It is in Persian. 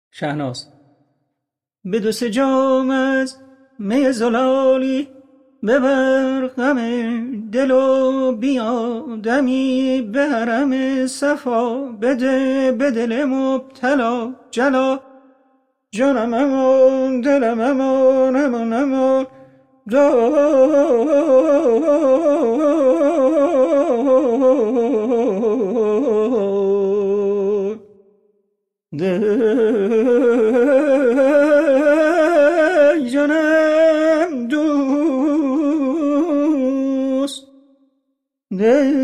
شهناز. به دو سه جام از می زلالی ببر غم دل و بیا دمی به حرم صفا بده به دل مبتلا جلا. جانم امان دلم امان امان امان جانم دوست